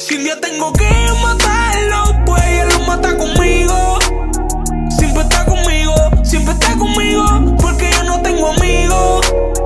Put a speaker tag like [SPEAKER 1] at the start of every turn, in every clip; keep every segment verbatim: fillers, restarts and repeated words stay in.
[SPEAKER 1] Si un día tengo que matarlo, pues ella lo mata conmigo. Siempre está conmigo, siempre está conmigo, porque yo no tengo amigos.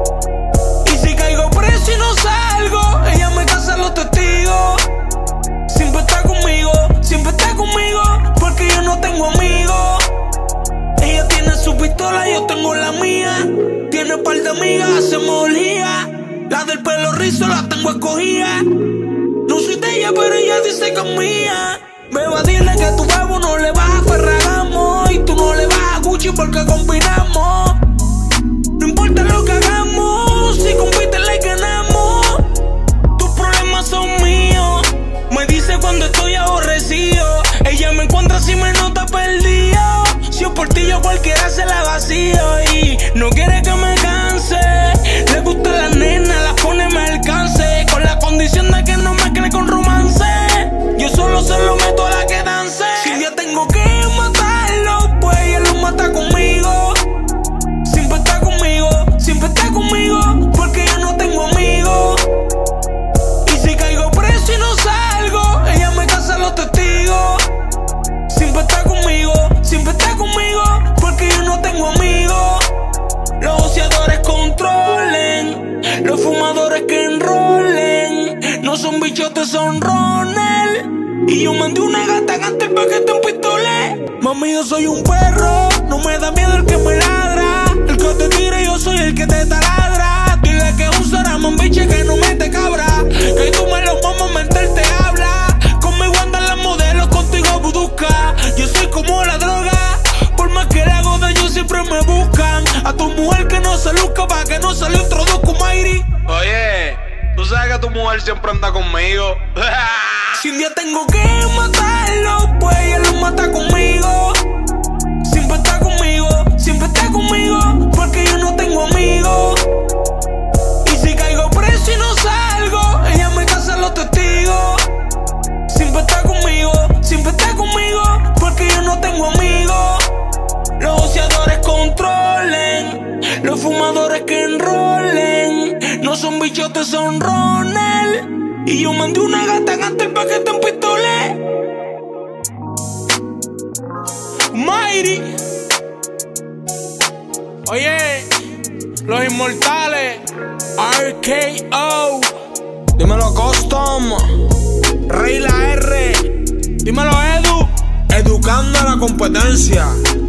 [SPEAKER 1] Y si caigo preso y no salgo, ella me casa los testigos. Siempre está conmigo, siempre está conmigo, porque yo no tengo amigos. Ella tiene su pistola, yo tengo la mía. Tiene un par de amigas, hacemos orgía. La del pelo rizo la tengo escogida. No soy de ella, pero ella dice que es mía. Beba, dile que a tu babo no le vas a Ferragamo, y tú no le vas a Gucci porque combinamos. No importa lo que hagamos, si compiten le ganamos. Tus problemas son míos. Me dice cuando estoy aborrecido. Ella me encuentra si me nota perdido. Si yo por ti yo cualquiera se la vacío. Y no quiere que me canse. Le gusta la nena, la pone me alcance. Con la condición de que no me cree con romance. Yo solo se lo meto a la que dance. Si un día tengo que matarlo, pues ella lo mata conmigo. Siempre está conmigo, siempre está conmigo, porque yo no tengo amigos. Y si caigo preso y no salgo, ella me casa los testigos. Siempre está conmigo, siempre está conmigo, porque yo no tengo amigos. Los ociadores controlen, los fumadores que enrolen. No son bichotes, son Ronel. Y yo mandé una gata antes pa' que te empistole. Mami, yo soy un perro, no me da miedo el que me ladra. El que te tire, yo soy el que te taladra. Dile que es un Saramón, biche, que no mete cabra. Que tú me lo vamos a mentir, te habla. Conmigo andan las modelos, contigo budusca. Yo soy como la droga, por más que la hago de ellos siempre me buscan. A tu mujer que no se luzca, pa' que no se le introduzca un Mayri.
[SPEAKER 2] Oye, tú sabes que tu mujer siempre anda conmigo.
[SPEAKER 1] Si un día tengo que matarlo, pues ella lo mata conmigo. Siempre está conmigo, siempre está conmigo, porque yo no tengo amigos. Y si caigo preso y no salgo, ella me casa los testigos. Siempre está conmigo, siempre está conmigo, porque yo no tengo amigos. Los ociadores controlen, los fumadores que enrolen. No son bichotes, son Ronel. Y yo mandé una gata antes pa' que te empistole. Mayri. Oye, los inmortales R K O. Dímelo Custom, Rey la R. Dímelo Edu. Educando a la competencia.